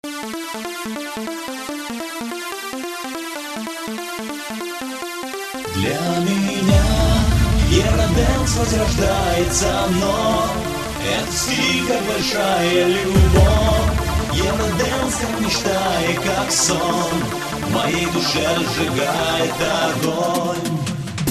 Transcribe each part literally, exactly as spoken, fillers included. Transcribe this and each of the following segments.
Для меня Евродэнс возрождается вновь. Это стиль, как большая любовь. Евродэнс, как мечта и как сон, в моей душе разжигает огонь.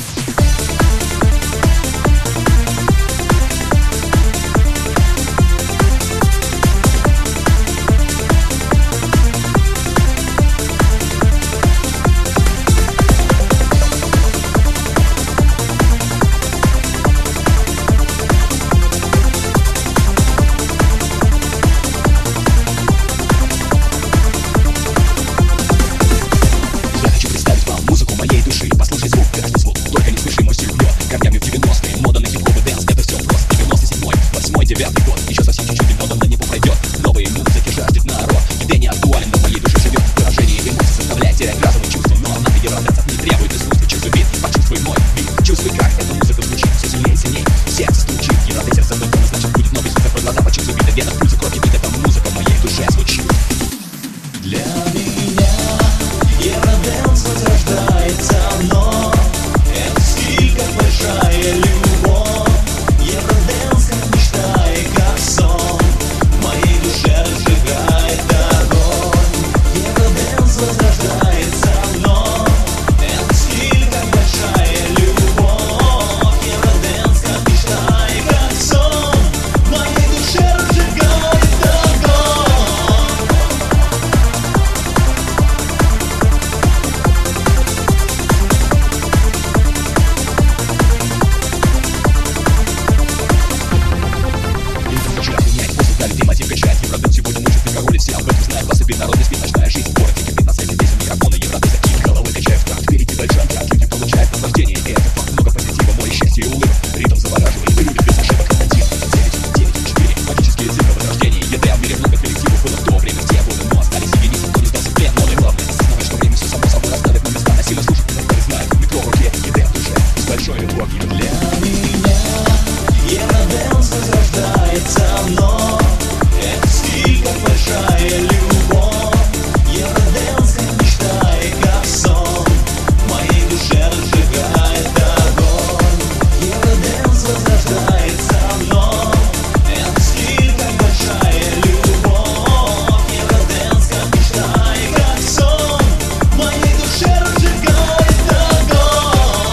Послушай звук, каждый звук, только не спеши, мой стиль бьет корнями в девяностые, мода на хип-хоп и дэнс, это все просто. Девяносто седьмой, восьмой, девятый год, еще совсем чуть-чуть, и мода на него пройдет. Новые музыки жаждет народ, где не актуален, но в моей душе живет. Выражение эмоций заставляет терять разум и чувства, но однако евродэнс не требует искусства. Чувствуй бит, почувствуй мой бит, чувствуй, как эта музыка звучит, все сильнее и сильнее, сердце стучит. Евродэнс сердце только, значит будет новый супер, про глаза почувствуй бит, вена в пульсе, кровь, бит, эта музыка в моей душе звучит. Для меня Евродэнс возрождается вновь. Это стиль, как большая любовь. Евродэнс, как мечта и как сон, в моей душе разжигает огонь. Евродэнс возрождается вновь. Это стиль, как большая любовь. Евродэнс, как мечта и как сон, в моей душе разжигает огонь. Мотив качает, Евродэнс сегодня мучит, ты король, все об этом знают, вас и бит, народ не спит, ночная жизнь, город кипит, на сцене песен микрофона, Евродэнс такие головы качают, как впереди дальше, как люди получают наслаждение, и это факт, много позитива, море счастья и улыбок, ритм завораживает, и любит без ошибок. Один, девять, девять, четыре, магические цифры возрождения, еда в мире много коллективов, было в то время, в те годы, но остались единицы, кто не сдался в плен, но главное осознавать, что время все само собой расставит на места, насильно слушать, которые знают, метро в руке, еда в душе, с большой любовью. Для меня Евродэнс возрождается вновь. Это стиль, как большая любовь. Евродэнс, как мечта и как сон, в моей душе разжигает огонь. Евродэнс возрождается вновь. Это стиль, как большая любовь. Евродэнс, как мечта и как сон, в моей душе разжигает огонь.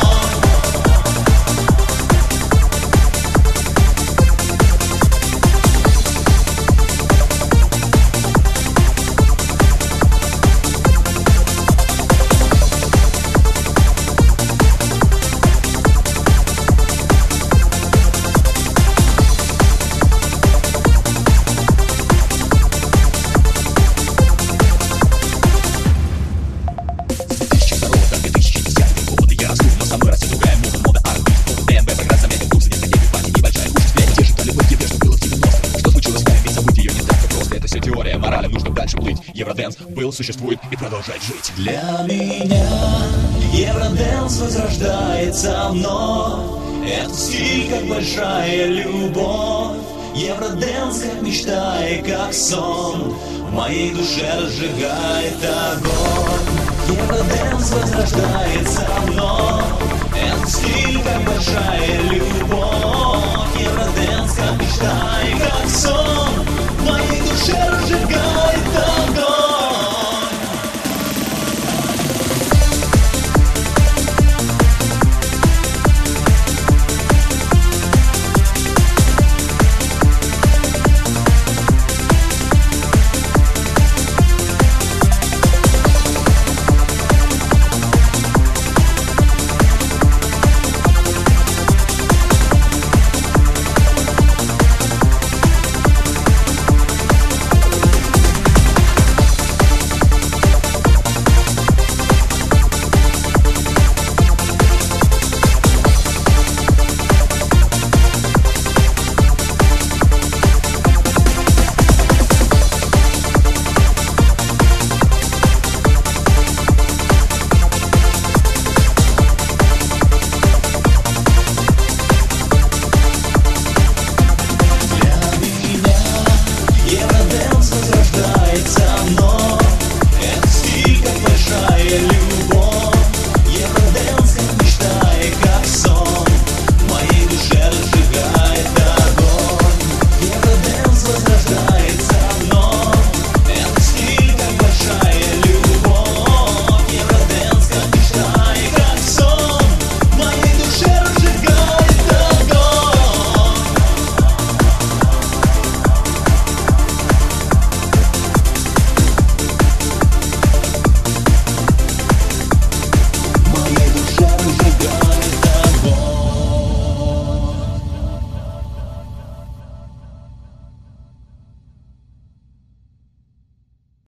Евродэнс был, существует и продолжает жить. Для меня Евродэнс возрождается вновь. Это стиль, как большая любовь. Евродэнс, как мечта и как сон, в моей душе разжигает огонь. Евродэнс возрождается вновь. Это стиль, как большая любовь. Евродэнс, как мечта и как сон.